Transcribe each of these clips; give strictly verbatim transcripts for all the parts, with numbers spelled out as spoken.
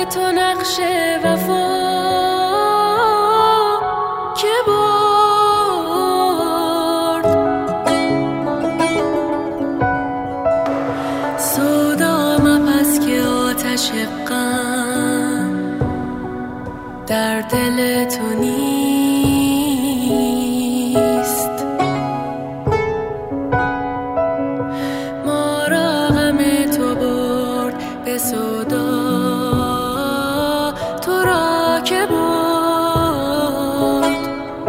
تو نقش وفا که برد، سودا مپس که آتش غم در دل تو نیست. ما را غم تو برد به سودا، تو را که برد.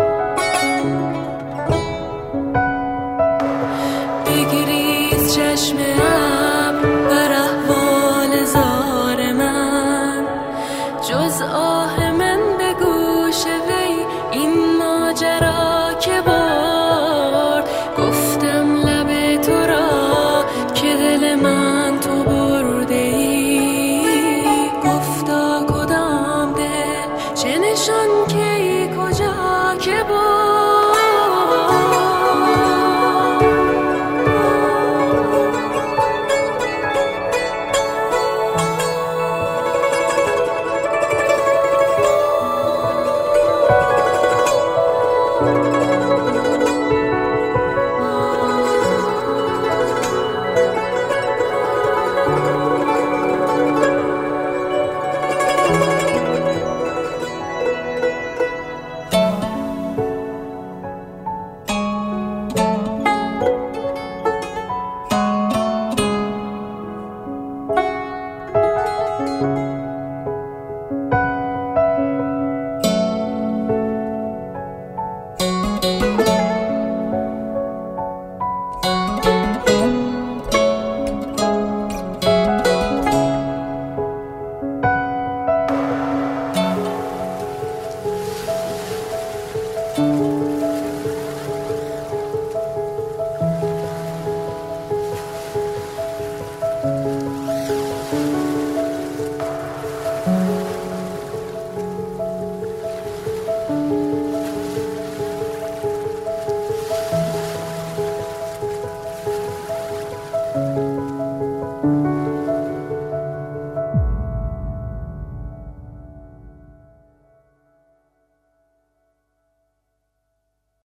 بگریز چشم ابر بر احوال زار من، جز آه من به گوش وی این ماجرا که برد. گفتم لب تو را که دل من تو برده ای، گفتا